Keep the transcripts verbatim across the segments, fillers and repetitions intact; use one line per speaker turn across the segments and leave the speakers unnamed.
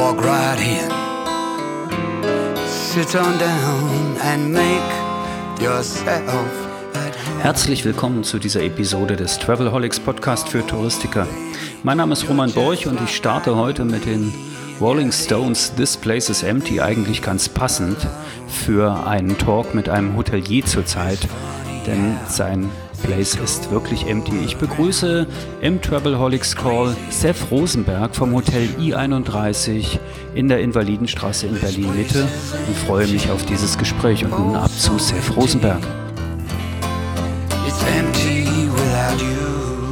walk right in. Sit on down and make yourself at home.
Herzlich willkommen zu dieser Episode des Travelholics Podcast für Touristiker. Mein Name ist Roman Borch und ich starte heute mit den Rolling Stones This Place is Empty, eigentlich ganz passend für einen Talk mit einem Hotelier zurzeit, denn sein Place ist wirklich empty. Ich begrüße im Travelholics Call Seth Rosenberg vom Hotel I einunddreißig in der Invalidenstraße in Berlin-Mitte und freue mich auf dieses Gespräch. Und nun ab zu Seth Rosenberg.
It's empty without you.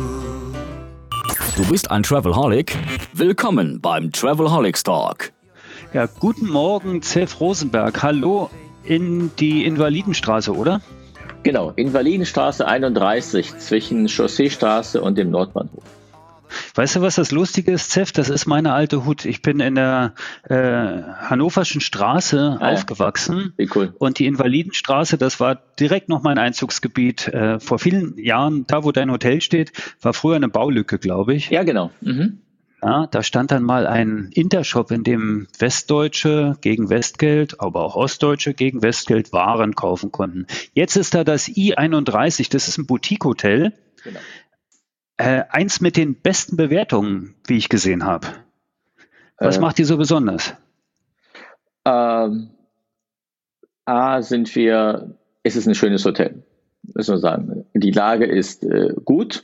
Du bist ein Travelholic? Willkommen beim Travelholics Talk.
Ja, guten Morgen, Seth Rosenberg. Hallo in die Invalidenstraße, oder?
Genau, Invalidenstraße einunddreißig zwischen Chausseestraße und dem Nordbahnhof.
Weißt du, was das Lustige ist, Seth? Das ist meine alte Hut. Ich bin in der äh, Hannoverschen Straße
Ah, ja.
aufgewachsen.
Wie cool.
Und die Invalidenstraße, das war direkt noch mein Einzugsgebiet. Äh, vor vielen Jahren, da wo dein Hotel steht, war früher eine Baulücke, glaube ich.
Ja, genau. Mhm.
Ja, da stand dann mal ein Intershop, in dem Westdeutsche gegen Westgeld, aber auch Ostdeutsche gegen Westgeld Waren kaufen konnten. Jetzt ist da das I einunddreißig, das ist ein Boutique-Hotel.
Genau.
Äh, eins mit den besten Bewertungen, wie ich gesehen habe. Was
Äh,
macht die so besonders?
Ähm, A, sind wir, es ist ein schönes Hotel, müssen wir sagen. Die Lage ist äh, gut.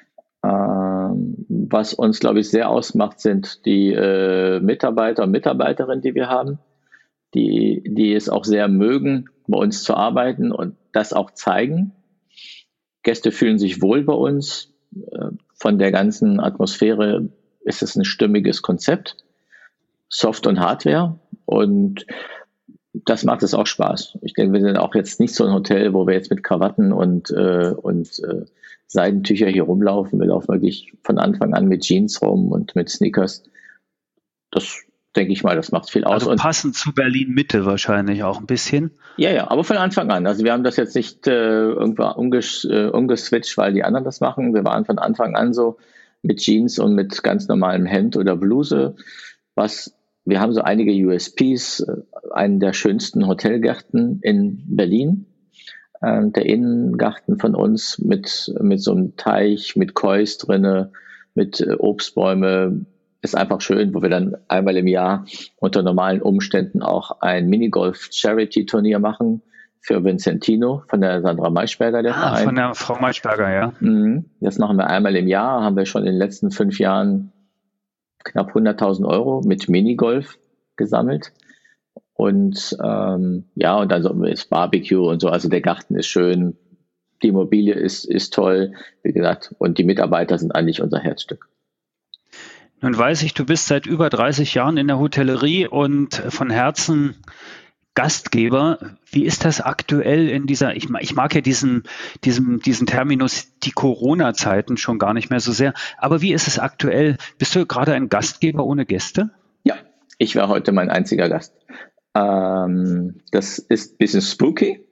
Ähm, was uns, glaube ich, sehr ausmacht, sind die äh, Mitarbeiter und Mitarbeiterinnen, die wir haben, die, die es auch sehr mögen, bei uns zu arbeiten und das auch zeigen. Gäste fühlen sich wohl bei uns. Äh, von der ganzen Atmosphäre ist es ein stimmiges Konzept. Soft- und Hardware. Und das macht es auch Spaß. Ich denke, wir sind auch jetzt nicht so ein Hotel, wo wir jetzt mit Krawatten und, äh, und äh, Seidentücher hier rumlaufen. Wir laufen wirklich von Anfang an mit Jeans rum und mit Sneakers. Das denke ich mal, das macht viel aus.
Also
Und
passend zu Berlin-Mitte wahrscheinlich auch ein bisschen.
ja, ja, aber von Anfang an. Also wir haben das jetzt nicht äh, irgendwo umges äh, umgeswitcht, weil die anderen das machen. Wir waren von Anfang an so mit Jeans und mit ganz normalem Hemd oder Bluse. Was, wir haben so einige U S Ps, äh, einen der schönsten Hotelgärten in Berlin. Ähm, der Innengarten von uns mit, mit so einem Teich, mit Kois drinne, mit äh, Obstbäume. Ist einfach schön, wo wir dann einmal im Jahr unter normalen Umständen auch ein Minigolf-Charity-Turnier machen für Vincentino von der Sandra Maischberger, der
Ah,
Verein.
von der Frau Maischberger, ja.
Mhm. Das machen wir einmal im Jahr, haben wir schon in den letzten fünf Jahren knapp hunderttausend Euro mit Minigolf gesammelt. Und ähm, ja, und dann so ist Barbecue und so, also der Garten ist schön, die Immobilie ist, ist toll, wie gesagt, und die Mitarbeiter sind eigentlich unser Herzstück.
Nun weiß ich, du bist seit über dreißig Jahren in der Hotellerie und von Herzen Gastgeber. Wie ist das aktuell in dieser, ich, mag- ich mag ja diesen, diesen, diesen Terminus, die Corona-Zeiten schon gar nicht mehr so sehr, aber wie ist es aktuell? Bist du gerade ein Gastgeber ohne Gäste?
Ja, ich war heute mein einziger Gast. Ähm, das ist ein bisschen spooky,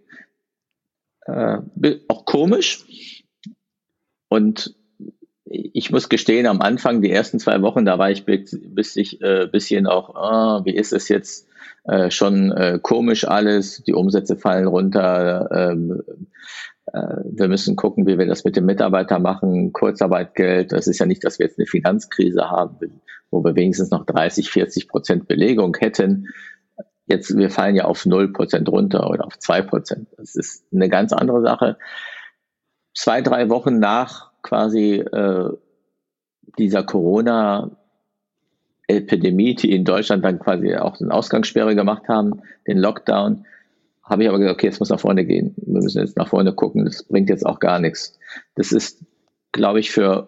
äh, bi- auch komisch. Und ich muss gestehen, am Anfang, die ersten zwei Wochen, da war ich bis, bis ich äh, bisschen auch, ah, wie ist es jetzt, äh, schon äh, komisch alles, die Umsätze fallen runter, ähm, äh, wir müssen gucken, wie wir das mit den Mitarbeitern machen, Kurzarbeitgeld, das ist ja nicht, dass wir jetzt eine Finanzkrise haben, wo wir wenigstens noch dreißig, vierzig Prozent Belegung hätten. Jetzt, wir fallen ja auf null Prozent runter oder auf zwei Prozent. Das ist eine ganz andere Sache. Zwei, drei Wochen nach quasi äh, dieser Corona-Epidemie, die in Deutschland dann quasi auch eine Ausgangssperre gemacht haben, den Lockdown, habe ich aber gesagt, okay, jetzt muss nach vorne gehen. Wir müssen jetzt nach vorne gucken, das bringt jetzt auch gar nichts. Das ist, glaube ich, für,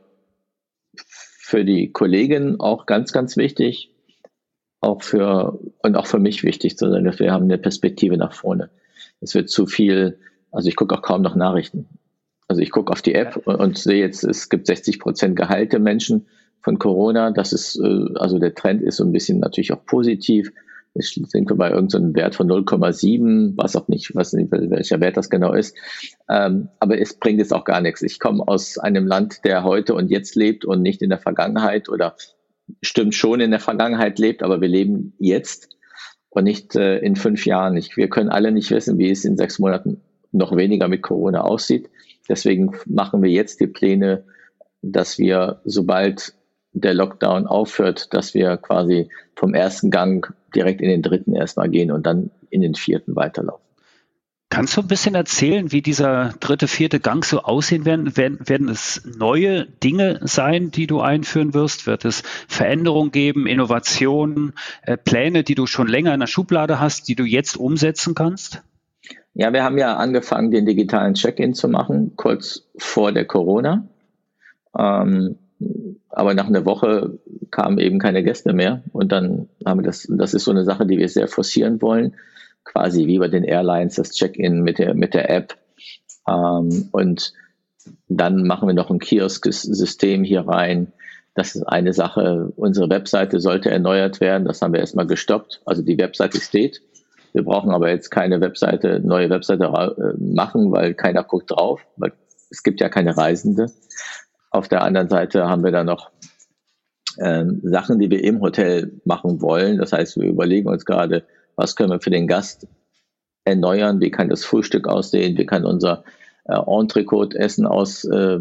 für die Kollegin auch ganz, ganz wichtig, auch für, und auch für mich wichtig zu sein, dass wir haben eine Perspektive nach vorne. Es wird zu viel, also ich gucke auch kaum noch Nachrichten. Also ich gucke auf die App und, und sehe jetzt, es gibt sechzig Prozent geheilte Menschen von Corona. Das ist, äh, also der Trend ist so ein bisschen natürlich auch positiv. Jetzt sind wir bei irgendeinem Wert von null Komma sieben, was auch nicht, was nicht, welcher Wert das genau ist. Ähm, aber es bringt jetzt auch gar nichts. Ich komme aus einem Land, der heute und jetzt lebt und nicht in der Vergangenheit oder stimmt schon, in der Vergangenheit lebt, aber wir leben jetzt und nicht äh, in fünf Jahren nicht. Wir können alle nicht wissen, wie es in sechs Monaten noch weniger mit Corona aussieht. Deswegen machen wir jetzt die Pläne, dass wir, sobald der Lockdown aufhört, dass wir quasi vom ersten Gang direkt in den dritten erstmal gehen und dann in den vierten weiterlaufen.
Kannst du ein bisschen erzählen, wie dieser dritte, vierte Gang so aussehen werden? Werden, werden es neue Dinge sein, die du einführen wirst? Wird es Veränderungen geben, Innovationen, äh, Pläne, die du schon länger in der Schublade hast, die du jetzt umsetzen kannst?
Ja, wir haben ja angefangen, den digitalen Check-in zu machen, kurz vor der Corona. Ähm, aber nach einer Woche kamen eben keine Gäste mehr. Und dann haben wir das, das ist so eine Sache, die wir sehr forcieren wollen. Quasi wie bei den Airlines, das Check-in mit der, mit der App. Ähm, und dann machen wir noch ein Kiosk-System hier rein. Das ist eine Sache. Unsere Webseite sollte erneuert werden. Das haben wir erstmal gestoppt. Also die Webseite steht. Wir brauchen aber jetzt keine Webseite, neue Webseite äh, machen, weil keiner guckt drauf, weil es gibt ja keine Reisende. Auf der anderen Seite haben wir dann noch äh, Sachen, die wir im Hotel machen wollen. Das heißt, wir überlegen uns gerade, was können wir für den Gast erneuern? Wie kann das Frühstück aussehen? Wie kann unser äh, Entrecote-Essen aus, äh,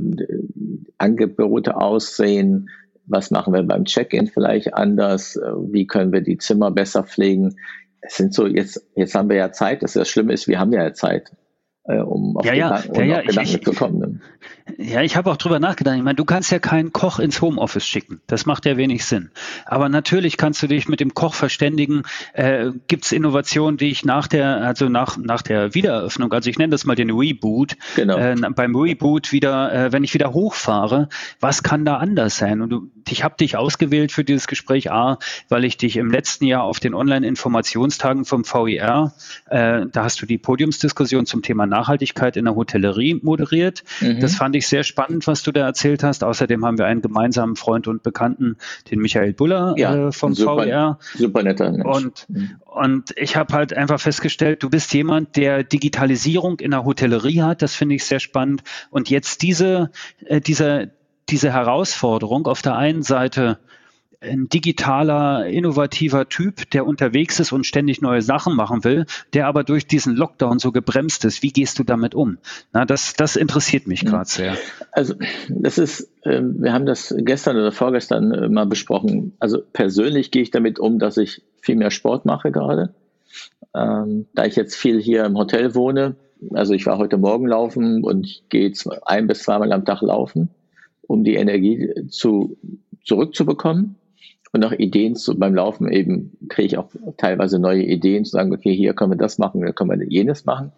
Angebote aussehen? Was machen wir beim Check-in vielleicht anders? Wie können wir die Zimmer besser pflegen? Es sind so, jetzt, jetzt haben wir ja Zeit. Das, das Schlimme ist, wir haben ja Zeit, äh, um auf
ja,
Gedanken,
ja,
um
ja,
auf Gedanken
ich,
zu kommen. Ne?
Ja, ich habe auch drüber nachgedacht. Ich meine, du kannst ja keinen Koch ins Homeoffice schicken. Das macht ja wenig Sinn. Aber natürlich kannst du dich mit dem Koch verständigen. Äh, Gibt es Innovationen, die ich nach der, also nach nach der Wiedereröffnung, also ich nenne das mal den Reboot,
genau.
äh, beim Reboot wieder, äh, wenn ich wieder hochfahre, was kann da anders sein? Und du, ich habe dich ausgewählt für dieses Gespräch, A, weil ich dich im letzten Jahr auf den Online-Informationstagen vom V I R, äh, da hast du die Podiumsdiskussion zum Thema Nachhaltigkeit in der Hotellerie moderiert. Mhm. Das fand ich sehr spannend, was du da erzählt hast. Außerdem haben wir einen gemeinsamen Freund und Bekannten, den Michael Buller
ja,
äh, vom
super,
V I R.
Super netter Mensch.
Und, mhm. und ich habe halt einfach festgestellt, du bist jemand, der Digitalisierung in der Hotellerie hat. Das finde ich sehr spannend. Und jetzt diese, äh, diese, diese Herausforderung auf der einen Seite, ein digitaler, innovativer Typ, der unterwegs ist und ständig neue Sachen machen will, der aber durch diesen Lockdown so gebremst ist. Wie gehst du damit um? Na, das, das interessiert mich gerade sehr.
Also das ist, äh, wir haben das gestern oder vorgestern äh, mal besprochen. Also persönlich gehe ich damit um, dass ich viel mehr Sport mache gerade. Ähm, da ich jetzt viel hier im Hotel wohne, also ich war heute Morgen laufen und ich gehe ein bis zweimal am Tag laufen, um die Energie zu, zurückzubekommen. Und auch Ideen zu, beim Laufen eben kriege ich auch teilweise neue Ideen, zu sagen, okay, hier können wir das machen, hier können wir jenes machen.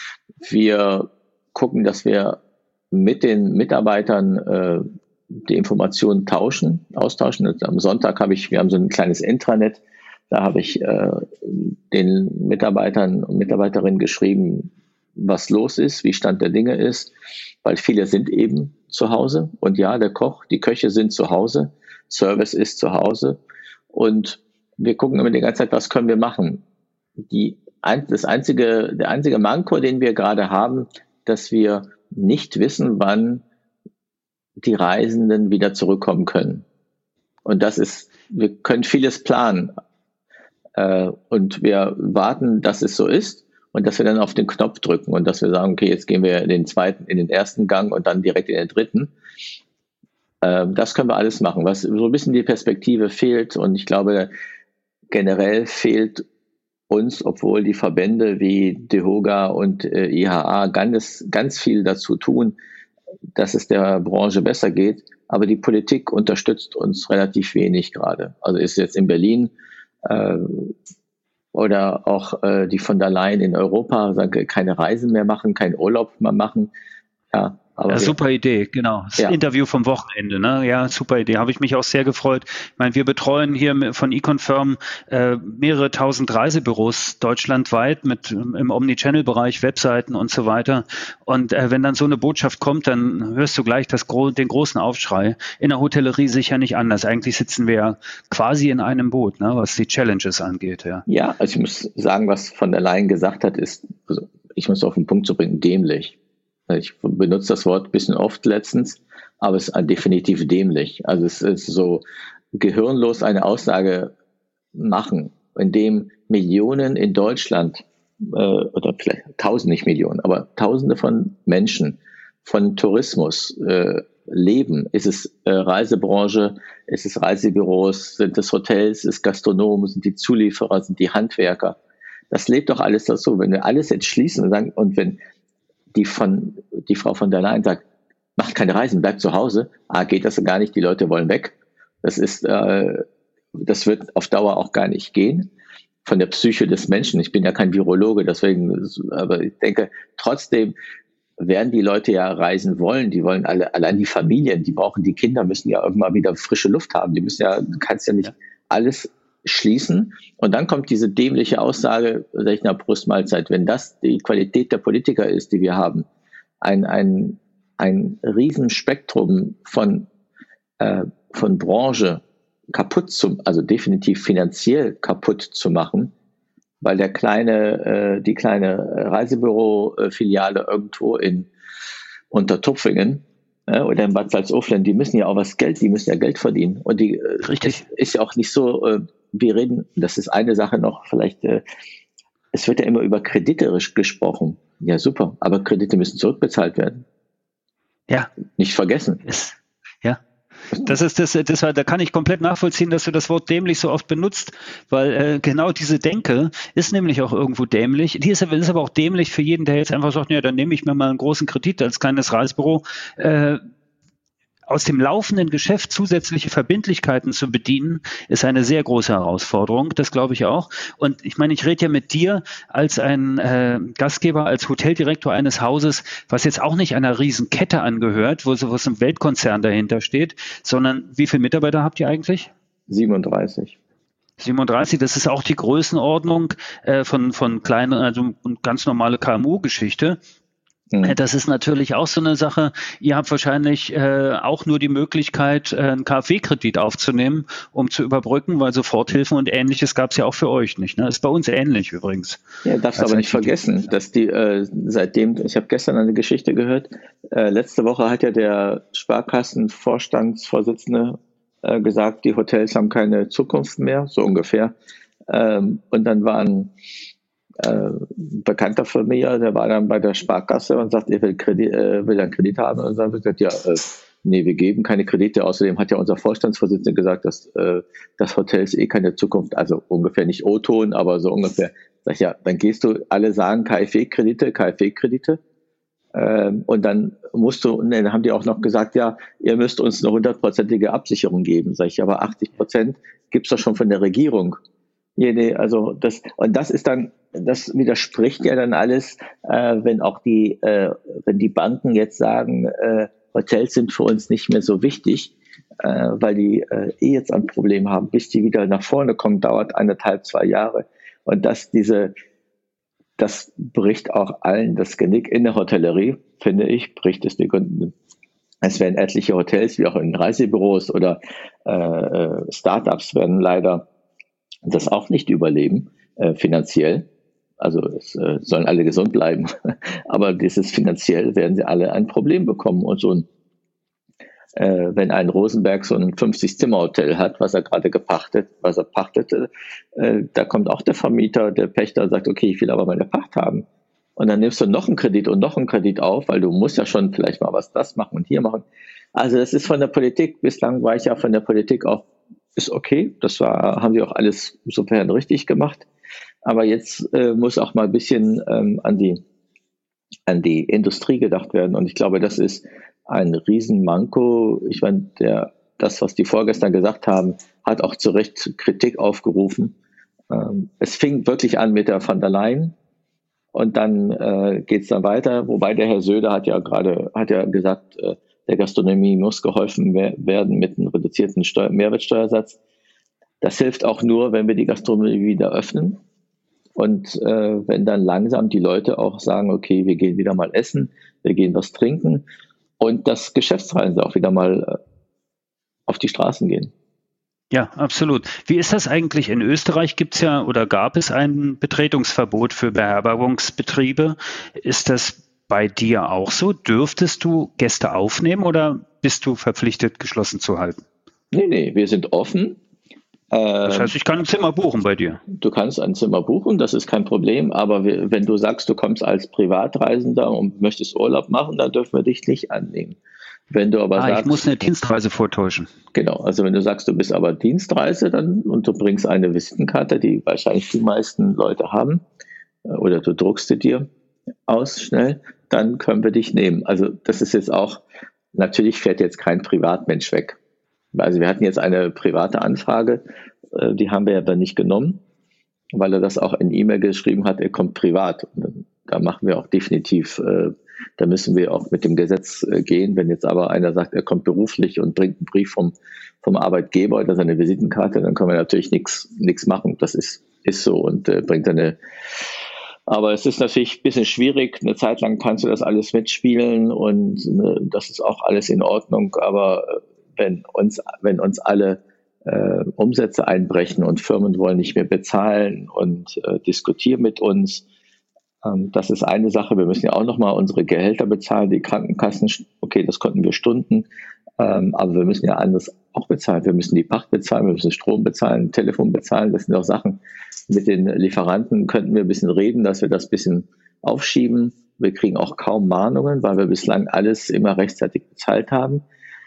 Wir gucken, dass wir mit den Mitarbeitern äh, die Informationen tauschen, austauschen. Und am Sonntag habe ich, wir haben so ein kleines Intranet, da habe ich äh, den Mitarbeitern und Mitarbeiterinnen geschrieben, was los ist, wie Stand der Dinge ist, weil viele sind eben zu Hause. Und ja, der Koch, die Köche sind zu Hause. Service ist zu Hause und wir gucken immer die ganze Zeit, was können wir machen. Die, das einzige, der einzige Manko, den wir gerade haben, dass wir nicht wissen, wann die Reisenden wieder zurückkommen können. Und das ist, wir können vieles planen äh, und wir warten, dass es so ist und dass wir dann auf den Knopf drücken und dass wir sagen, okay, jetzt gehen wir in den zweiten, in den ersten Gang und dann direkt in den dritten. Das können wir alles machen. Was so ein bisschen die Perspektive fehlt und ich glaube, generell fehlt uns, obwohl die Verbände wie DEHOGA und äh, I H A ganz, ganz viel dazu tun, dass es der Branche besser geht, aber die Politik unterstützt uns relativ wenig gerade. Also ist jetzt in Berlin äh, oder auch äh, die von der Leyen in Europa, sagen, keine Reisen mehr machen, keinen Urlaub mehr machen. Ja. Aber
ja, super Idee, genau. Das ja. Interview vom Wochenende, ne? Ja, super Idee. Habe ich mich auch sehr gefreut. Ich meine, wir betreuen hier von eConfirm äh, mehrere tausend Reisebüros deutschlandweit mit im Omnichannel-Bereich, Webseiten und so weiter. Und äh, wenn dann so eine Botschaft kommt, dann hörst du gleich das gro- den großen Aufschrei. In der Hotellerie sicher nicht anders. Eigentlich sitzen wir ja quasi in einem Boot, ne? Was die Challenges angeht. Ja,
ja, also ich muss sagen, was von der Leyen gesagt hat, ist, also ich muss auf den Punkt zu bringen, dämlich. Ich benutze das Wort ein bisschen oft letztens, aber es ist definitiv dämlich. Also es ist so, gehirnlos eine Aussage machen, in dem Millionen in Deutschland äh, oder vielleicht tausend, nicht Millionen, aber Tausende von Menschen von Tourismus äh, leben. Ist es äh, Reisebranche, ist es Reisebüros, sind es Hotels, ist es Gastronomen, sind die Zulieferer, sind die Handwerker. Das lebt doch alles dazu. Wenn wir alles jetzt schließen und sagen, und wenn die von die Frau von der Leyen sagt, macht keine Reisen, bleibt zu Hause, ah, geht das gar nicht, die Leute wollen weg. Das ist, äh, das wird auf Dauer auch gar nicht gehen. Von der Psyche des Menschen. Ich bin ja kein Virologe, deswegen, aber ich denke, trotzdem werden die Leute ja reisen wollen. Die wollen alle, allein die Familien, die brauchen die Kinder, müssen ja irgendwann wieder frische Luft haben. Die müssen ja, du kannst ja nicht ja. alles schließen. Und dann kommt diese dämliche Aussage, sag ich, nach Brustmahlzeit, wenn das die Qualität der Politiker ist, die wir haben, ein, ein, ein Riesenspektrum von, äh, von Branche kaputt zu, also definitiv finanziell kaputt zu machen, weil der kleine, äh, die kleine Reisebüro-Filiale irgendwo in Untertupfingen äh, oder in Bad Salzuflen, die müssen ja auch was Geld, die müssen ja Geld verdienen. Und die äh,
Richtig.
Ist, ist ja auch nicht so, äh, wir reden, das ist eine Sache noch, vielleicht, äh, es wird ja immer über Kredite gesprochen. Ja, super, aber Kredite müssen zurückbezahlt werden.
Ja.
Nicht vergessen.
Ist, ja. Das ist das, das war, da kann ich komplett nachvollziehen, dass du das Wort dämlich so oft benutzt, weil äh, genau diese Denke ist nämlich auch irgendwo dämlich. Die ist, ist aber auch dämlich für jeden, der jetzt einfach sagt, ja, dann nehme ich mir mal einen großen Kredit als kleines Reisebüro. Äh, aus dem laufenden Geschäft zusätzliche Verbindlichkeiten zu bedienen, ist eine sehr große Herausforderung. Das glaube ich auch. Und ich meine, ich rede ja mit dir als ein äh, Gastgeber, als Hoteldirektor eines Hauses, was jetzt auch nicht einer Riesenkette angehört, wo so was ein Weltkonzern dahinter steht, sondern wie viele Mitarbeiter habt ihr eigentlich?
siebenunddreißig.
siebenunddreißig, das ist auch die Größenordnung äh, von, von kleinen, also ganz normale K M U-Geschichte. Das ist natürlich auch so eine Sache. Ihr habt wahrscheinlich äh, auch nur die Möglichkeit, äh, einen KfW-Kredit aufzunehmen, um zu überbrücken, weil Soforthilfen und Ähnliches gab es ja auch für euch nicht. Ne? Ist bei uns ähnlich übrigens.
Ja, darfst aber nicht vergessen, dass die äh, seitdem, ich habe gestern eine Geschichte gehört, äh, letzte Woche hat ja der Sparkassenvorstandsvorsitzende äh, gesagt, die Hotels haben keine Zukunft mehr, so ungefähr. Ähm, und dann waren Äh, ein Bekannter von mir, der war dann bei der Sparkasse und sagt, er will, Kredit, äh, will einen Kredit haben. Und dann wird gesagt, ja, äh, nee, wir geben keine Kredite. Außerdem hat ja unser Vorstandsvorsitzender gesagt, dass äh, das Hotels eh keine Zukunft, also ungefähr nicht O-Ton, aber so ungefähr. Sag ich, ja, dann gehst du, alle sagen KfW-Kredite, KfW-Kredite. Ähm, und dann musst du, und dann haben die auch noch gesagt, ja, ihr müsst uns eine hundertprozentige Absicherung geben. Sag ich, aber achtzig Prozent gibt's doch schon von der Regierung. Nee, nee, also das, und das ist dann, das widerspricht ja dann alles, äh, wenn auch die, äh, wenn die Banken jetzt sagen, äh, Hotels sind für uns nicht mehr so wichtig, äh, weil die äh, eh jetzt ein Problem haben, bis die wieder nach vorne kommen, dauert eineinhalb, zwei Jahre. Und das, diese, das bricht auch allen das Genick in der Hotellerie, finde ich, bricht es die Kunden. Es werden etliche Hotels, wie auch in Reisebüros oder äh, Startups werden leider das auch nicht überleben, äh, finanziell. Also es äh, sollen alle gesund bleiben, aber dieses finanziell werden sie alle ein Problem bekommen. Und so ein, äh, wenn ein Rosenberg so ein fünfzig-Zimmer-Hotel hat, was er gerade gepachtet, was er pachtete, äh, da kommt auch der Vermieter, der Pächter und sagt, okay, ich will aber meine Pacht haben. Und dann nimmst du noch einen Kredit und noch einen Kredit auf, weil du musst ja schon vielleicht mal was das machen und hier machen. Also das ist von der Politik, bislang war ich ja von der Politik auch, ist okay, das war, haben sie auch alles insofern richtig gemacht. Aber jetzt äh, muss auch mal ein bisschen ähm, an die an die Industrie gedacht werden. Und ich glaube, das ist ein Riesenmanko. Ich meine, der, das, was die vorgestern gesagt haben, hat auch zu Recht Kritik aufgerufen. Ähm, es fing wirklich an mit der von der Leyen und dann äh, geht es dann weiter. Wobei der Herr Söder hat ja gerade hat ja gesagt, äh, der Gastronomie muss geholfen werden mit einem reduzierten Steuer- Mehrwertsteuersatz. Das hilft auch nur, wenn wir die Gastronomie wieder öffnen und äh, wenn dann langsam die Leute auch sagen, okay, wir gehen wieder mal essen, wir gehen was trinken und dass Geschäftsreisen auch wieder mal äh, auf die Straßen gehen.
Ja, absolut. Wie ist das eigentlich? In Österreich gibt es ja oder gab es ein Betretungsverbot für Beherbergungsbetriebe. Ist das bei dir auch so? Dürftest du Gäste aufnehmen oder bist du verpflichtet, geschlossen zu halten?
Nee, nee, wir sind offen.
Das heißt, ich kann ein Zimmer buchen bei dir.
Du kannst ein Zimmer buchen, das ist kein Problem, aber wir, wenn du sagst, du kommst als Privatreisender und möchtest Urlaub machen, dann dürfen wir dich nicht annehmen. Wenn du aber
ah,
sagst,
ich muss eine Dienstreise vortäuschen.
Genau, also wenn du sagst, du bist aber Dienstreise dann und du bringst eine Visitenkarte, die wahrscheinlich die meisten Leute haben, oder du druckst sie dir aus schnell, dann können wir dich nehmen. Also das ist jetzt auch, natürlich fährt jetzt kein Privatmensch weg. Also wir hatten jetzt eine private Anfrage, die haben wir aber nicht genommen, weil er das auch in E-Mail geschrieben hat, er kommt privat. Und da machen wir auch definitiv, da müssen wir auch mit dem Gesetz gehen. Wenn jetzt aber einer sagt, er kommt beruflich und bringt einen Brief vom, vom Arbeitgeber oder seine Visitenkarte, dann können wir natürlich nichts nichts machen. Das ist, ist so und äh, bringt eine. Aber es ist natürlich ein bisschen schwierig. Eine Zeit lang kannst du das alles mitspielen und ne, das ist auch alles in Ordnung. Aber wenn uns, wenn uns alle äh, Umsätze einbrechen und Firmen wollen nicht mehr bezahlen und äh, diskutieren mit uns, ähm, das ist eine Sache. Wir müssen ja auch nochmal unsere Gehälter bezahlen, die Krankenkassen. Okay, das konnten wir Stunden, ähm, aber wir müssen ja anders auch bezahlen. Wir müssen die Pacht bezahlen, wir müssen Strom bezahlen, Telefon bezahlen. Das sind auch Sachen. Mit den Lieferanten könnten wir ein bisschen reden, dass wir das ein bisschen aufschieben. Wir kriegen auch kaum Mahnungen, weil wir bislang alles immer rechtzeitig bezahlt haben.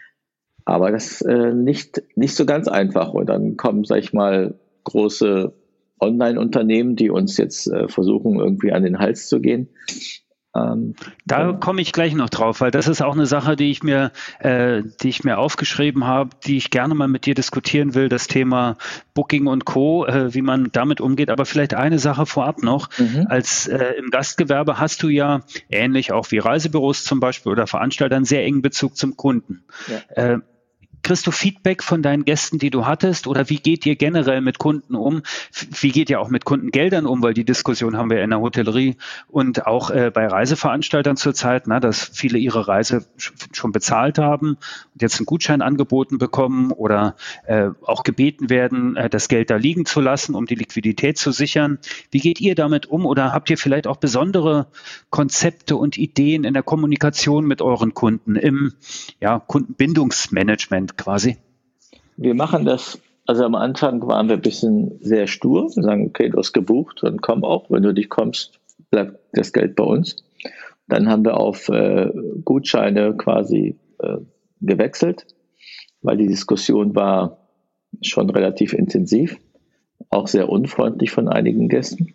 Aber das ist äh, nicht, nicht so ganz einfach. Und dann kommen, sag ich mal, große Online-Unternehmen, die uns jetzt äh, versuchen, irgendwie an den Hals zu gehen. Ähm,
da komme ich gleich noch drauf, weil das ist auch eine Sache, die ich mir, äh, die ich mir aufgeschrieben habe, die ich gerne mal mit dir diskutieren will, das Thema Booking und Co., äh, wie man damit umgeht. Aber vielleicht eine Sache vorab noch. Mhm. Als äh, im Gastgewerbe hast du ja, ähnlich auch wie Reisebüros zum Beispiel oder Veranstalter, einen sehr engen Bezug zum Kunden. Ja. Äh, Kriegst du Feedback von deinen Gästen, die du hattest, oder wie geht ihr generell mit Kunden um? Wie geht ihr auch mit Kundengeldern um? Weil die Diskussion haben wir in der Hotellerie und auch äh, bei Reiseveranstaltern zurzeit, na, dass viele ihre Reise schon bezahlt haben und jetzt einen Gutschein angeboten bekommen oder äh, auch gebeten werden, äh, das Geld da liegen zu lassen, um die Liquidität zu sichern. Wie geht ihr damit um? Oder habt ihr vielleicht auch besondere Konzepte und Ideen in der Kommunikation mit euren Kunden im ja, Kundenbindungsmanagement quasi?
Wir machen das, also am Anfang waren wir ein bisschen sehr stur. Wir sagen, okay, du hast gebucht, dann komm auch. Wenn du nicht kommst, bleibt das Geld bei uns. Dann haben wir auf äh, Gutscheine quasi äh, gewechselt, weil die Diskussion war schon relativ intensiv, auch sehr unfreundlich von einigen Gästen.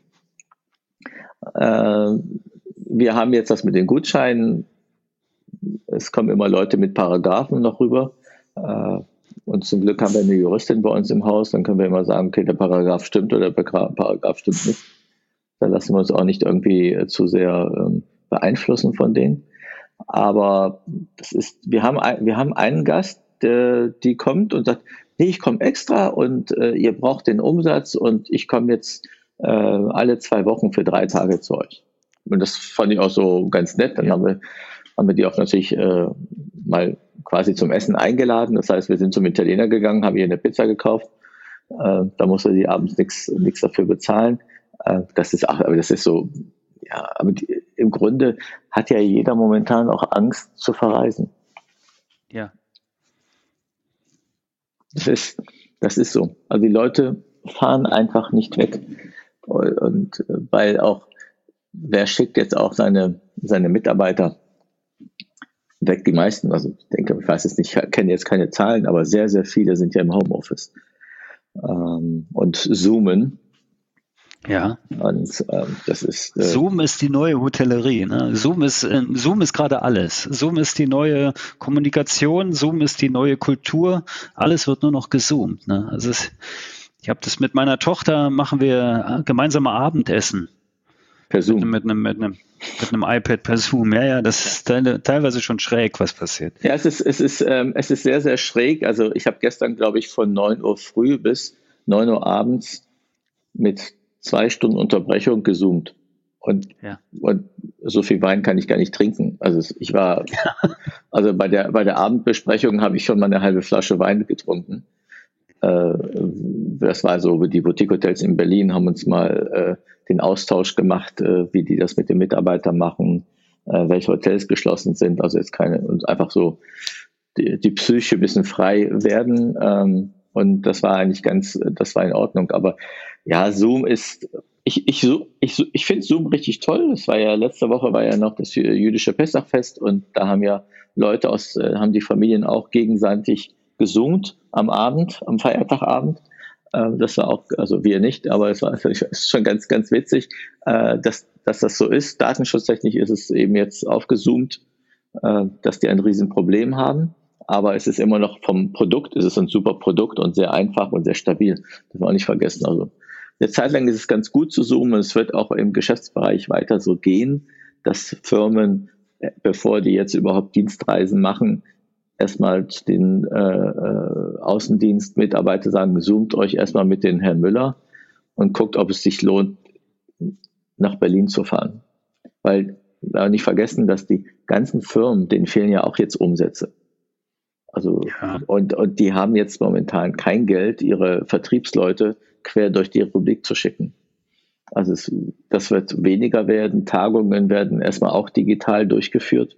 Äh, wir haben jetzt das mit den Gutscheinen. Es kommen immer Leute mit Paragraphen noch rüber. Und zum Glück haben wir eine Juristin bei uns im Haus. Dann können wir immer sagen, okay, der Paragraph stimmt oder der Paragraph stimmt nicht. Da lassen wir uns auch nicht irgendwie zu sehr ähm, beeinflussen von denen. Aber das ist, wir haben, ein, wir haben einen Gast, der, die kommt und sagt, nee, ich komme extra und äh, ihr braucht den Umsatz und ich komme jetzt äh, alle zwei Wochen für drei Tage zu euch. Und das fand ich auch so ganz nett. Dann haben wir haben wir die auch natürlich äh, mal quasi zum Essen eingeladen. Das heißt, wir sind zum Italiener gegangen, haben ihr eine Pizza gekauft. Äh, da musste sie abends nichts nichts dafür bezahlen. Äh, das ist auch, aber das ist so, ja, aber die, im Grunde hat ja jeder momentan auch Angst zu verreisen.
Ja.
Das ist, das ist so. Also die Leute fahren einfach nicht weg. Und, und weil auch, wer schickt jetzt auch seine, seine Mitarbeiter weg? Die meisten, also ich denke, ich weiß es nicht, ich kenne jetzt keine Zahlen, aber sehr, sehr viele sind ja im Homeoffice ähm, und zoomen.
Ja.
Und ähm, das ist. Äh,
Zoom ist die neue Hotellerie. Ne? Zoom ist äh, Zoom ist gerade alles. Zoom ist die neue Kommunikation. Zoom ist die neue Kultur. Alles wird nur noch gezoomt. Ne? Also es, ich habe das mit meiner Tochter, machen wir gemeinsame Abendessen.
Per Zoom.
Mit einem, mit, einem, mit einem iPad per Zoom. Ja, ja, das ist teilweise schon schräg, was passiert.
Ja, es ist, es ist, ähm, es ist sehr, sehr schräg. Also ich habe gestern, glaube ich, von neun Uhr früh bis neun Uhr abends mit zwei Stunden Unterbrechung gezoomt. Und, ja. und so viel Wein kann ich gar nicht trinken. Also ich war, also bei der, bei der Abendbesprechung habe ich schon mal eine halbe Flasche Wein getrunken. Äh, das war so, die Boutique-Hotels in Berlin haben uns mal äh, den Austausch gemacht, äh, wie die das mit den Mitarbeitern machen, äh, welche Hotels geschlossen sind. Also jetzt keine, und einfach so die, die Psyche ein bisschen frei werden. Ähm, und das war eigentlich ganz, das war in Ordnung. Aber ja, Zoom ist, ich, ich, ich, ich finde Zoom richtig toll. Das war ja, letzte Woche war ja noch das jüdische Pessachfest und da haben ja Leute aus, haben die Familien auch gegenseitig gesummt am Abend, am Feiertagabend. Das war auch, also wir nicht, aber es war es ist schon ganz, ganz witzig, dass, dass das so ist. Datenschutztechnisch ist es eben jetzt aufgezoomt, dass die ein Riesenproblem haben. Aber es ist immer noch vom Produkt, es ist ein super Produkt und sehr einfach und sehr stabil. Das wir auch nicht vergessen. Also eine Zeit lang ist es ganz gut zu zoomen. Es wird auch im Geschäftsbereich weiter so gehen, dass Firmen, bevor die jetzt überhaupt Dienstreisen machen, erstmal den äh, äh, Außendienstmitarbeiter sagen, zoomt euch erstmal mit den Herrn Müller und guckt, ob es sich lohnt, nach Berlin zu fahren. Weil wir nicht vergessen, dass die ganzen Firmen, denen fehlen ja auch jetzt Umsätze. Also ja. und, und die haben jetzt momentan kein Geld, ihre Vertriebsleute quer durch die Republik zu schicken. Also es, das wird weniger werden, Tagungen werden erstmal auch digital durchgeführt.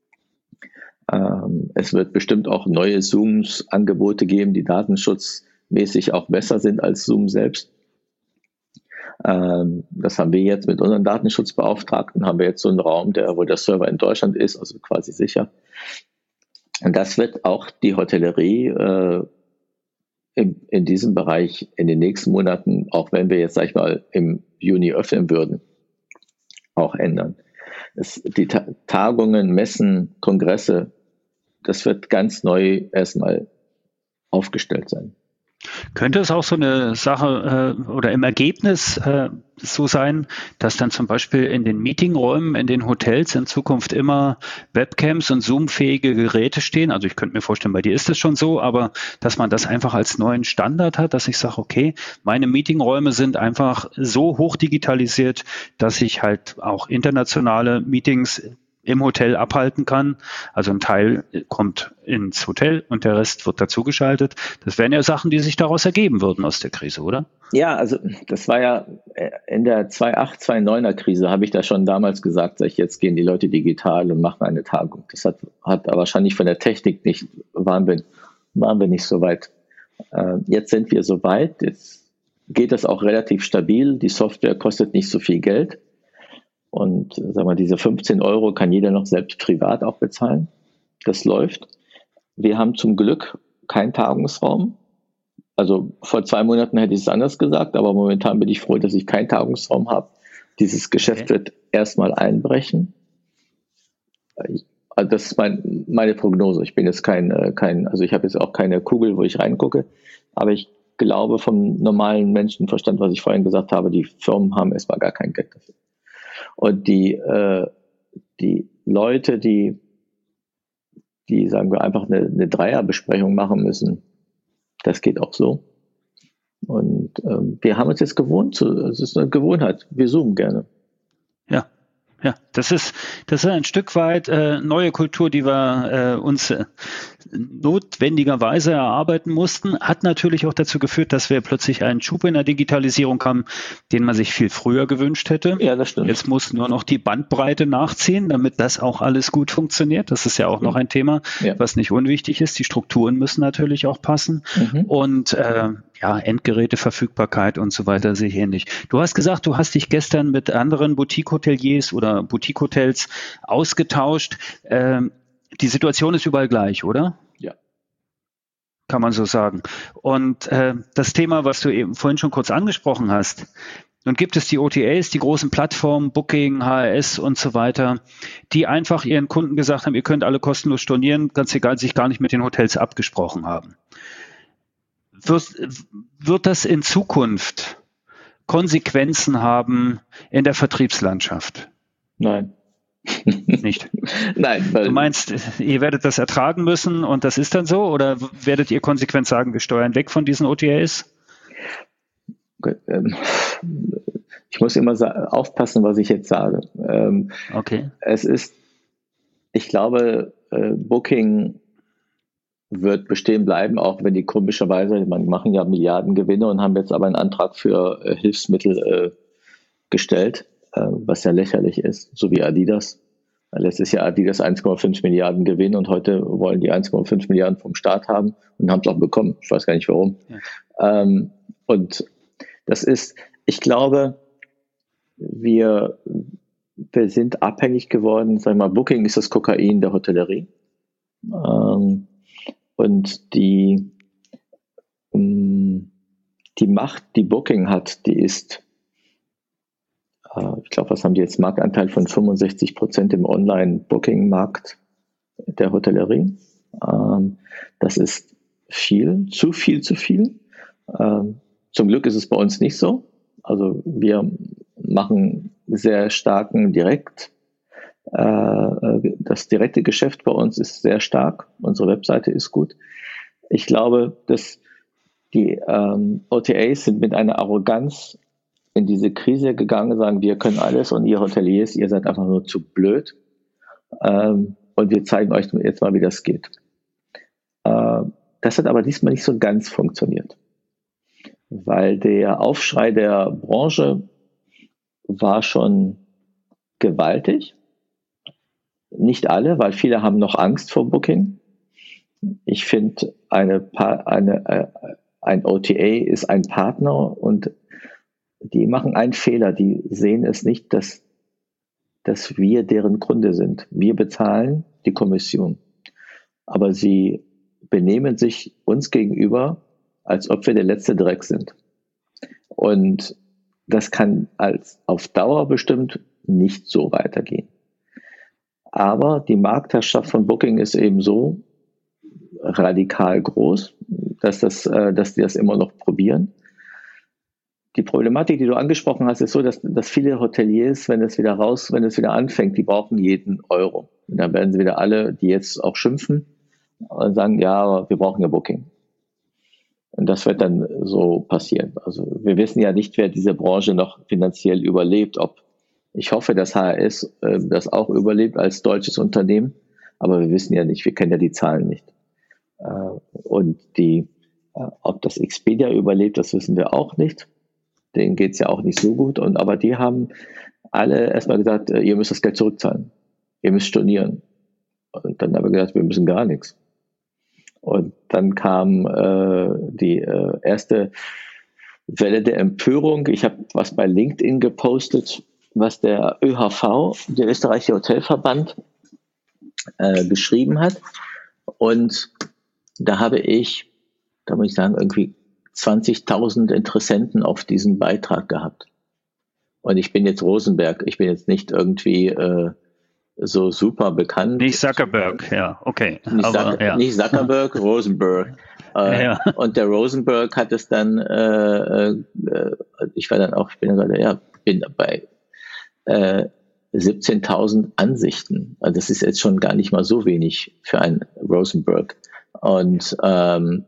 Ähm, es wird bestimmt auch neue Zooms-Angebote geben, die datenschutzmäßig auch besser sind als Zoom selbst. Ähm, das haben wir jetzt mit unseren Datenschutzbeauftragten, haben wir jetzt so einen Raum, der, wo der Server in Deutschland ist, also quasi sicher. Und das wird auch die Hotellerie äh, in, in diesem Bereich in den nächsten Monaten, auch wenn wir jetzt, sag ich mal, im Juni öffnen würden, auch ändern. Es, die Ta- Tagungen, Messen, Kongresse, das wird ganz neu erstmal aufgestellt sein.
Könnte es auch so eine Sache äh, oder im Ergebnis äh, so sein, dass dann zum Beispiel in den Meetingräumen, in den Hotels in Zukunft immer Webcams und Zoom-fähige Geräte stehen? Also ich könnte mir vorstellen, bei dir ist es schon so, aber dass man das einfach als neuen Standard hat, dass ich sage, okay, meine Meetingräume sind einfach so hoch digitalisiert, dass ich halt auch internationale Meetings im Hotel abhalten kann. Also ein Teil kommt ins Hotel und der Rest wird dazugeschaltet. Das wären ja Sachen, die sich daraus ergeben würden aus der Krise, oder?
Ja, also das war ja in der zwei Komma acht, zwei Komma neuner Krise, habe ich da schon damals gesagt, sag ich, jetzt gehen die Leute digital und machen eine Tagung. Das hat, hat wahrscheinlich von der Technik nicht, waren wir, waren wir nicht so weit. Jetzt sind wir so weit, jetzt geht das auch relativ stabil. Die Software kostet nicht so viel Geld. Und sagen wir, diese fünfzehn Euro kann jeder noch selbst privat auch bezahlen. Das läuft. Wir haben zum Glück keinen Tagungsraum. Also vor zwei Monaten hätte ich es anders gesagt, aber momentan bin ich froh, dass ich keinen Tagungsraum habe. Dieses Geschäft okay. wird erstmal einbrechen. Also das ist mein, meine Prognose. Ich bin jetzt kein, kein, also ich habe jetzt auch keine Kugel, wo ich reingucke, aber ich glaube vom normalen Menschenverstand, was ich vorhin gesagt habe, die Firmen haben erstmal gar kein Geld dafür. Und die, äh, die Leute, die, die, sagen wir, einfach eine, eine Dreierbesprechung machen müssen, das geht auch so. Und ähm, wir haben uns jetzt gewohnt, zu, es ist eine Gewohnheit, wir zoomen gerne.
Ja. Ja, das ist, das ist ein Stück weit äh, neue Kultur, die wir äh, uns äh, notwendigerweise erarbeiten mussten, hat natürlich auch dazu geführt, dass wir plötzlich einen Schub in der Digitalisierung haben, den man sich viel früher gewünscht hätte.
Ja, das stimmt.
Jetzt muss nur noch die Bandbreite nachziehen, damit das auch alles gut funktioniert. Das ist ja auch mhm. noch ein Thema, ja. was nicht unwichtig ist. Die Strukturen müssen natürlich auch passen. Mhm. Und äh, ja, Endgeräteverfügbarkeit und so weiter sehe ich ähnlich. Du hast gesagt, du hast dich gestern mit anderen Boutique-Hoteliers oder Boutique-Hotels ausgetauscht. Ähm, die Situation ist überall gleich, oder?
Ja.
Kann man so sagen. Und äh, das Thema, was du eben vorhin schon kurz angesprochen hast, nun gibt es die O T As, die großen Plattformen, Booking, H R S und so weiter, die einfach ihren Kunden gesagt haben, ihr könnt alle kostenlos stornieren, ganz egal, sich gar nicht mit den Hotels abgesprochen haben. Wird, wird das in Zukunft Konsequenzen haben in der Vertriebslandschaft?
Nein.
Nicht?
Nein. Weil
du meinst, ihr werdet das ertragen müssen und das ist dann so? Oder werdet ihr konsequent sagen, wir steuern weg von diesen O T As?
Ich muss immer aufpassen, was ich jetzt sage.
Okay.
Es ist, ich glaube, Booking wird bestehen bleiben, auch wenn die komischerweise, man machen ja Milliardengewinne und haben jetzt aber einen Antrag für äh, Hilfsmittel äh, gestellt, äh, was ja lächerlich ist, so wie Adidas. Letztes Jahr Adidas eins Komma fünf Milliarden Gewinn und heute wollen die eins Komma fünf Milliarden vom Staat haben und haben es auch bekommen. Ich weiß gar nicht warum. Ja. Ähm, und das ist, ich glaube, wir, wir sind abhängig geworden. Sag mal, Booking ist das Kokain der Hotellerie. Ähm, und die, die Macht, die Booking hat, die ist, ich glaube, was haben die jetzt? Marktanteil von fünfundsechzig Prozent im Online-Booking-Markt der Hotellerie. Ähm, das ist viel, zu viel, zu viel. Ähm, zum Glück ist es bei uns nicht so. Also wir machen sehr starken Direkt. Äh, das direkte Geschäft bei uns ist sehr stark. Unsere Webseite ist gut. Ich glaube, dass die ähm, O T As sind mit einer Arroganz in diese Krise gegangen, sagen, wir können alles und ihr Hoteliers, ihr seid einfach nur zu blöd. Ähm, und wir zeigen euch jetzt mal, wie das geht. Äh, das hat aber diesmal nicht so ganz funktioniert. Weil der Aufschrei der Branche war schon gewaltig. Nicht alle, weil viele haben noch Angst vor Booking. Ich finde, eine, eine, äh, ein O T A ist ein Partner und die machen einen Fehler, die sehen es nicht, dass, dass wir deren Kunde sind. Wir bezahlen die Kommission, aber sie benehmen sich uns gegenüber, als ob wir der letzte Dreck sind. Und das kann als auf Dauer bestimmt nicht so weitergehen. Aber die Marktherrschaft von Booking ist eben so radikal groß, dass, das, dass die das immer noch probieren. Die Problematik, die du angesprochen hast, ist so, dass, dass viele Hoteliers, wenn es wieder raus, wenn es wieder anfängt, die brauchen jeden Euro. Und dann werden sie wieder alle, die jetzt auch schimpfen, und sagen, ja, wir brauchen ja Booking. Und das wird dann so passieren. Also wir wissen ja nicht, wer diese Branche noch finanziell überlebt. Ob ich hoffe, dass H R S äh, das auch überlebt als deutsches Unternehmen, aber wir wissen ja nicht, wir kennen ja die Zahlen nicht. Äh, und die, äh, ob das Expedia überlebt, das wissen wir auch nicht. Denen geht es ja auch nicht so gut. Und aber die haben alle erstmal gesagt, äh, ihr müsst das Geld zurückzahlen. Ihr müsst stornieren. Und dann haben wir gesagt, wir müssen gar nichts. Und dann kam äh, die äh, erste Welle der Empörung. Ich habe was bei LinkedIn gepostet, was der Ö H V, der Österreichische Hotelverband, äh, geschrieben hat. Und da habe ich, da muss ich sagen, irgendwie zwanzigtausend Interessenten auf diesen Beitrag gehabt. Und ich bin jetzt Rosenberg. Ich bin jetzt nicht irgendwie äh, so super bekannt.
Nicht Zuckerberg, ja, okay.
Nicht,
aber,
Zucker,
ja.
nicht Zuckerberg, Rosenberg. Äh, ja. Und der Rosenberg hat es dann, äh, äh, ich war dann auch, ich bin dann, ja, bin dabei, äh, siebzehntausend Ansichten. Also das ist jetzt schon gar nicht mal so wenig für einen Rosenberg. Und ähm,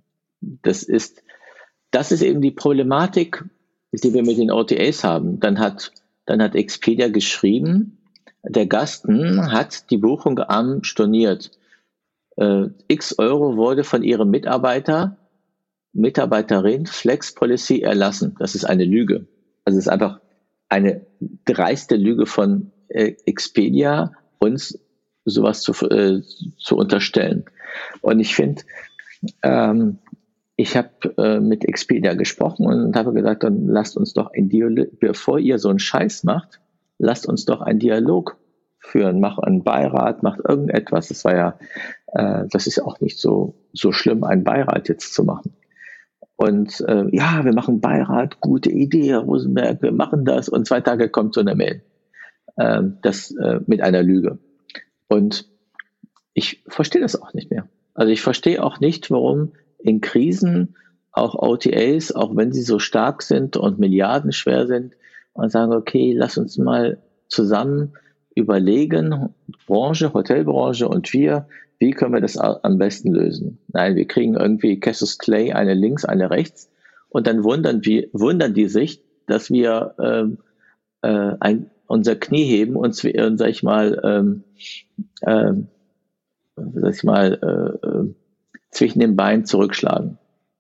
das ist, das ist eben die Problematik, die wir mit den O T As haben. Dann hat, dann hat Expedia geschrieben, der Gasten hat die Buchung am storniert. Äh, X Euro wurde von ihrem Mitarbeiter, Mitarbeiterin Flex Policy erlassen. Das ist eine Lüge. Also es ist einfach eine dreiste Lüge von äh, Expedia, uns sowas zu, äh, zu unterstellen. Und ich finde, ähm, ich habe äh, mit Expedia gesprochen und habe gesagt, dann lasst uns doch ein Dialog, bevor ihr so einen Scheiß macht, lasst uns doch einen Dialog führen, macht einen Beirat, macht irgendetwas. Das war ja, äh, das ist ja auch nicht so, so schlimm, einen Beirat jetzt zu machen. Und äh, ja, wir machen Beirat, gute Idee, Herr Rosenberg, wir machen das. Und zwei Tage kommt so eine Mail, äh, das äh, mit einer Lüge. Und ich verstehe das auch nicht mehr. Also ich verstehe auch nicht, warum in Krisen auch O T As, auch wenn sie so stark sind und milliardenschwer sind, und sagen, okay, lass uns mal zusammen überlegen, Branche, Hotelbranche und wir, wie können wir das am besten lösen? Nein, wir kriegen irgendwie Cassius Clay, eine links, eine rechts, und dann wundern, wir, wundern die sich, dass wir ähm, äh, ein, unser Knie heben und, und sag ich mal, ähm, ähm, sag ich mal, äh, zwischen den Beinen zurückschlagen.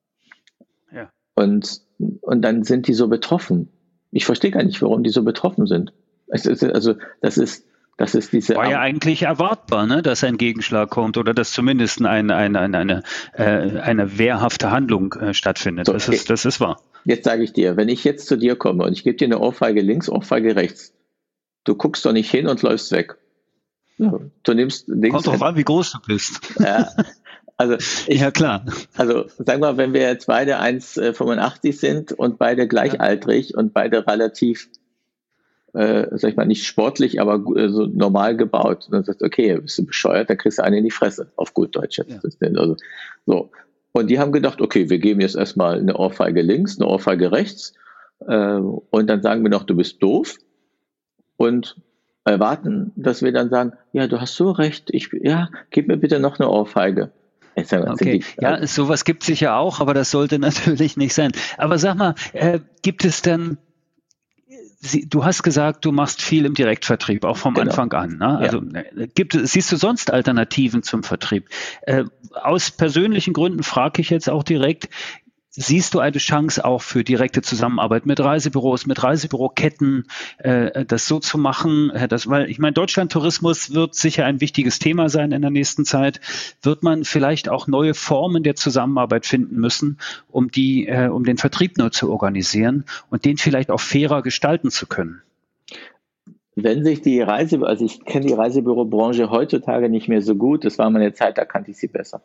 Ja. Und, und dann sind die so betroffen. Ich verstehe gar nicht, warum die so betroffen sind. Also das ist, Das ist diese
War ja eigentlich erwartbar, ne, dass ein Gegenschlag kommt oder dass zumindest ein, ein, ein, eine, äh, eine wehrhafte Handlung äh, stattfindet.
So,
das, ist, das ist wahr.
Jetzt sage ich dir, wenn ich jetzt zu dir komme und ich gebe dir eine Ohrfeige links, Ohrfeige rechts, du guckst doch nicht hin und läufst weg. Ja, du nimmst links.
Kommt drauf an, wie groß du bist.
Ja, also ich,
ja, klar.
Also sagen wir, wenn wir jetzt beide eins Komma fünfundachtzig sind und beide gleichaltrig ja. und beide relativ Äh, sag ich mal, nicht sportlich, aber äh, so normal gebaut. Und dann sagst du, okay, bist du bescheuert, dann kriegst du einen in die Fresse, auf gut Deutsch jetzt. Ja. Also, so. Und die haben gedacht, okay, wir geben jetzt erstmal eine Ohrfeige links, eine Ohrfeige rechts, äh, und dann sagen wir noch, du bist doof, und erwarten, dass wir dann sagen, ja, du hast so recht, ich, ja, gib mir bitte noch eine Ohrfeige. Jetzt,
okay. Die, ja, also, sowas gibt es sicher auch, aber das sollte natürlich nicht sein. Aber sag mal, äh, gibt es denn Sie, du hast gesagt, du machst viel im Direktvertrieb, auch vom genau. Anfang an. Ne? Also ja. gibt, siehst du sonst Alternativen zum Vertrieb? Äh, aus persönlichen Gründen frage ich jetzt auch direkt, siehst du eine Chance auch für direkte Zusammenarbeit mit Reisebüros, mit Reisebüroketten, äh, das so zu machen? Äh, das, weil ich meine, Deutschlandtourismus wird sicher ein wichtiges Thema sein in der nächsten Zeit. Wird man vielleicht auch neue Formen der Zusammenarbeit finden müssen, um die, äh, um den Vertrieb neu zu organisieren und den vielleicht auch fairer gestalten zu können?
Wenn sich die Reise, also ich kenne die Reisebürobranche heutzutage nicht mehr so gut. Das war mal eine Zeit, da kannte ich sie besser.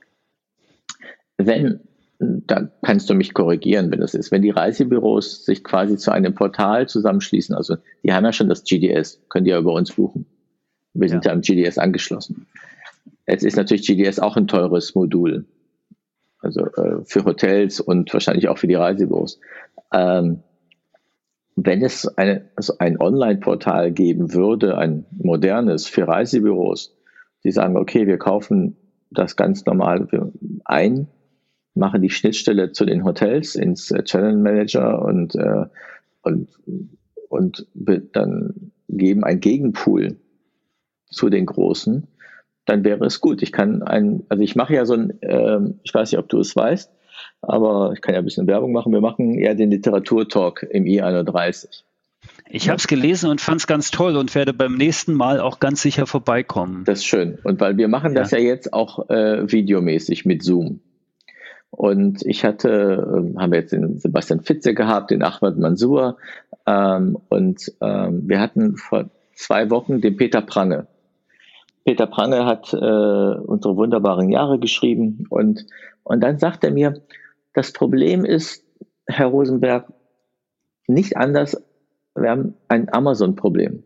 Wenn Da kannst du mich korrigieren, wenn das ist. Wenn die Reisebüros sich quasi zu einem Portal zusammenschließen, also die haben ja schon das G D S, können die ja über uns buchen. Wir sind ja, ja am G D S angeschlossen. Jetzt ist natürlich G D S auch ein teures Modul, also äh, für Hotels und wahrscheinlich auch für die Reisebüros. Ähm, wenn es eine, also ein Online-Portal geben würde, ein modernes für Reisebüros, die sagen, okay, wir kaufen das ganz normal ein, machen die Schnittstelle zu den Hotels ins äh, Channel Manager und, äh, und, und dann geben ein Gegenpool zu den Großen, dann wäre es gut. Ich kann ein, also ich mache ja so ein, äh, ich weiß nicht, ob du es weißt, aber ich kann ja ein bisschen Werbung machen. Wir machen ja den Literaturtalk im I einunddreißig.
Ich habe es gelesen und fand es ganz toll und werde beim nächsten Mal auch ganz sicher vorbeikommen.
Das ist schön. Und weil wir machen ja. das ja jetzt auch äh, videomäßig mit Zoom. Und ich hatte, haben wir jetzt den Sebastian Fitze gehabt, den Ahmad Mansour, ähm, und ähm, wir hatten vor zwei Wochen den Peter Prange. Peter Prange hat äh, unsere wunderbaren Jahre geschrieben, und, und dann sagt er mir, das Problem ist, Herr Rosenberg, nicht anders, wir haben ein Amazon-Problem.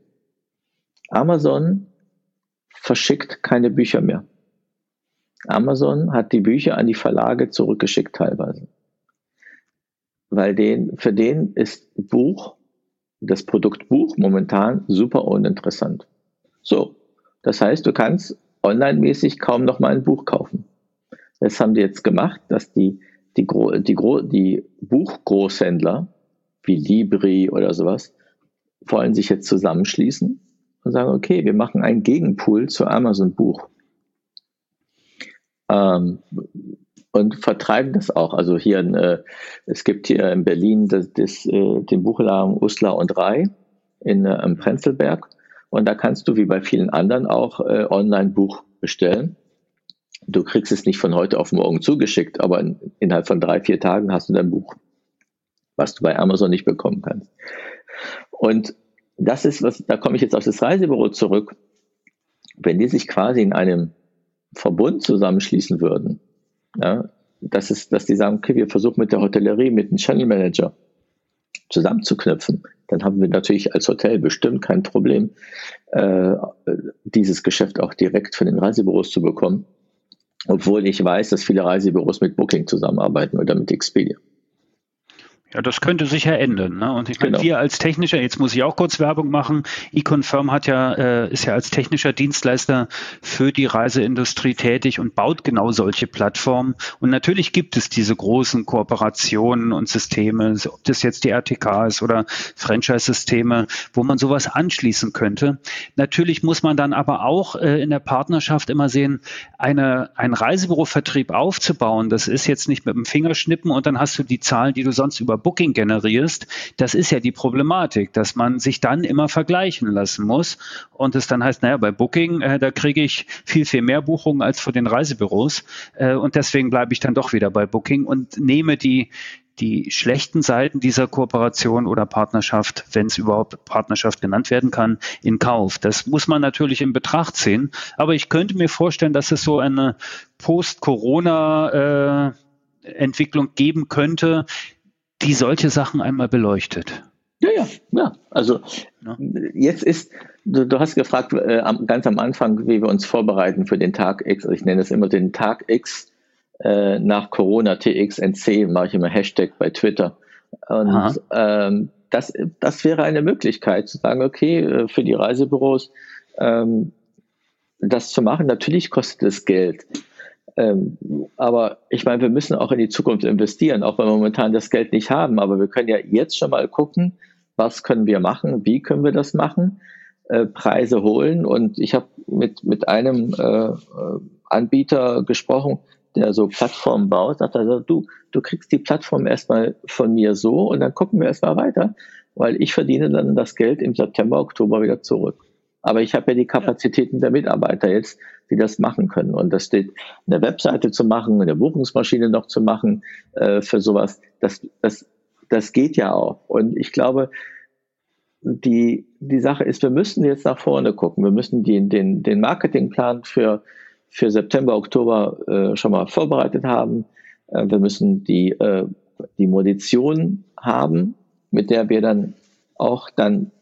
Amazon verschickt keine Bücher mehr. Amazon hat die Bücher an die Verlage zurückgeschickt teilweise. Weil den, für den ist Buch, das Produkt Buch momentan super uninteressant. So, das heißt, du kannst online-mäßig kaum noch mal ein Buch kaufen. Das haben die jetzt gemacht, dass die, die, die, die, die Buchgroßhändler wie Libri oder sowas wollen sich jetzt zusammenschließen und sagen, okay, wir machen einen Gegenpool zu Amazon Buch. Und vertreiben das auch. Also hier, äh, es gibt hier in Berlin das, das, äh, den Buchladen Uslar und Rai in äh, am Prenzlberg, und da kannst du wie bei vielen anderen auch äh, online Buch bestellen. Du kriegst es nicht von heute auf morgen zugeschickt, aber in, innerhalb von drei, vier Tagen hast du dein Buch, was du bei Amazon nicht bekommen kannst. Und das ist, was, da komme ich jetzt auf das Reisebüro zurück. Wenn die sich quasi in einem Verbund zusammenschließen würden, ja, das ist, dass die sagen, okay, wir versuchen mit der Hotellerie, mit dem Channel Manager zusammenzuknüpfen, dann haben wir natürlich als Hotel bestimmt kein Problem, äh, dieses Geschäft auch direkt von den Reisebüros zu bekommen, obwohl ich weiß, dass viele Reisebüros mit Booking zusammenarbeiten oder mit Expedia.
Ja, das könnte sich ja ändern. Ne? Und ich meine, genau. wir als technischer, jetzt muss ich auch kurz Werbung machen, eConfirm hat ja, äh, ist ja als technischer Dienstleister für die Reiseindustrie tätig und baut genau solche Plattformen. Und natürlich gibt es diese großen Kooperationen und Systeme, ob das jetzt die R T K ist oder Franchise-Systeme, wo man sowas anschließen könnte. Natürlich muss man dann aber auch äh, in der Partnerschaft immer sehen, eine, einen Reisebürovertrieb aufzubauen, das ist jetzt nicht mit dem Fingerschnippen und dann hast du die Zahlen, die du sonst über Booking generierst, das ist ja die Problematik, dass man sich dann immer vergleichen lassen muss und es dann heißt, naja, bei Booking, äh, da kriege ich viel, viel mehr Buchungen als von den Reisebüros äh, und deswegen bleibe ich dann doch wieder bei Booking und nehme die die schlechten Seiten dieser Kooperation oder Partnerschaft, wenn es überhaupt Partnerschaft genannt werden kann, in Kauf. Das muss man natürlich in Betracht ziehen. Aber ich könnte mir vorstellen, dass es so eine Post-Corona-Entwicklung äh, geben könnte, die solche Sachen einmal beleuchtet.
Ja, ja, ja. Also ja. Jetzt ist, du, du hast gefragt äh, ganz am Anfang, wie wir uns vorbereiten für den Tag X. Also ich nenne es immer den Tag X. Nach Corona T X N C mache ich immer Hashtag bei Twitter. Und ähm, das, das wäre eine Möglichkeit zu sagen, okay, für die Reisebüros ähm, das zu machen. Natürlich kostet es Geld. Ähm, aber ich meine, wir müssen auch in die Zukunft investieren, auch wenn wir momentan das Geld nicht haben. Aber wir können ja jetzt schon mal gucken, was können wir machen, wie können wir das machen, äh, Preise holen. Und ich habe mit, mit einem äh, Anbieter gesprochen, der so Plattformen baut, sagt er so, du, du kriegst die Plattform erstmal von mir so und dann gucken wir erstmal weiter, weil ich verdiene dann das Geld im September, Oktober wieder zurück. Aber ich habe ja die Kapazitäten ja. der Mitarbeiter jetzt, die das machen können. Und das steht, eine Webseite zu machen, eine Buchungsmaschine noch zu machen, äh, für sowas, das, das, das geht ja auch. Und ich glaube, die, die Sache ist, wir müssen jetzt nach vorne gucken. Wir müssen die, den, den Marketingplan für für September, Oktober äh, schon mal vorbereitet haben. Äh, wir müssen die, äh, die Munition haben, mit der wir dann auch dann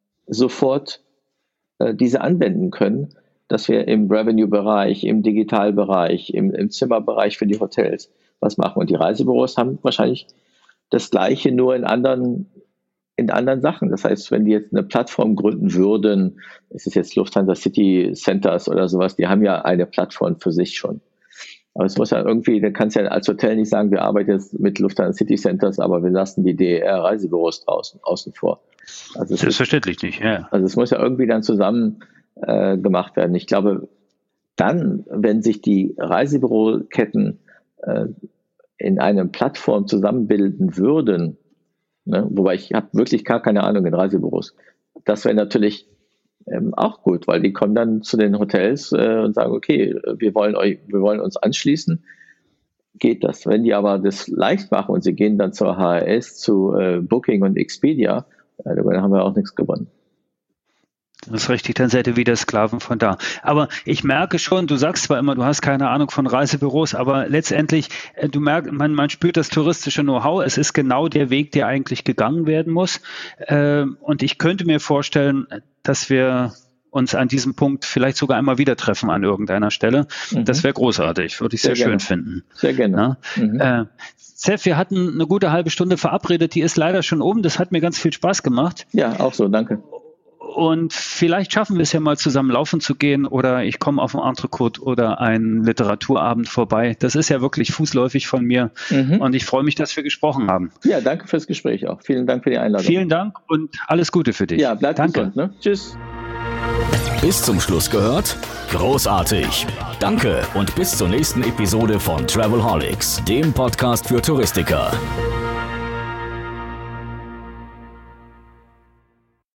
sofort äh, diese anwenden können, dass wir im Revenue-Bereich, im Digitalbereich, im, im Zimmerbereich für die Hotels was machen. Und die Reisebüros haben wahrscheinlich das Gleiche, nur in anderen in anderen Sachen. Das heißt, wenn die jetzt eine Plattform gründen würden, es ist jetzt Lufthansa City Centers oder sowas, die haben ja eine Plattform für sich schon. Aber es muss ja irgendwie, da kannst du ja als Hotel nicht sagen, wir arbeiten jetzt mit Lufthansa City Centers, aber wir lassen die D E R-Reisebüros draußen, außen vor. Also
Selbstverständlich ist, nicht, ja.
Also es muss ja irgendwie dann zusammen äh, gemacht werden. Ich glaube, dann, wenn sich die Reisebüroketten äh, in einer Plattform zusammenbilden würden, ne, wobei ich habe wirklich gar keine Ahnung in Reisebüros, das wäre natürlich ähm, auch gut, weil die kommen dann zu den Hotels äh, und sagen, okay, wir wollen euch, wir wollen uns anschließen, geht das. Wenn die aber das leicht machen und sie gehen dann zur H R S, zu äh, Booking und Expedia, äh, dann haben wir auch nichts gewonnen.
Das ist richtig, dann seid ihr wieder Sklaven von da. Aber ich merke schon, du sagst zwar immer, du hast keine Ahnung von Reisebüros, aber letztendlich, du merkst, man, man spürt das touristische Know-how. Es ist genau der Weg, der eigentlich gegangen werden muss. Und ich könnte mir vorstellen, dass wir uns an diesem Punkt vielleicht sogar einmal wieder treffen an irgendeiner Stelle. Mhm. Das wäre großartig, würde ich sehr, sehr schön finden.
Sehr gerne.
Ja? Mhm. Äh, Seth, wir hatten eine gute halbe Stunde verabredet, die ist leider schon um. Das hat mir ganz viel Spaß gemacht.
Ja, auch so, danke.
Und vielleicht schaffen wir es ja mal zusammen laufen zu gehen oder ich komme auf ein Entrecote oder einen Literaturabend vorbei. Das ist ja wirklich fußläufig von mir mhm. und ich freue mich, dass wir gesprochen haben.
Ja, danke fürs Gespräch auch. Vielen Dank für die Einladung.
Vielen Dank und alles Gute für dich.
Ja, bleib
danke.
gesund. Ne? Tschüss.
Bis zum Schluss gehört? Großartig. Danke und bis zur nächsten Episode von Travelholics, dem Podcast für Touristiker.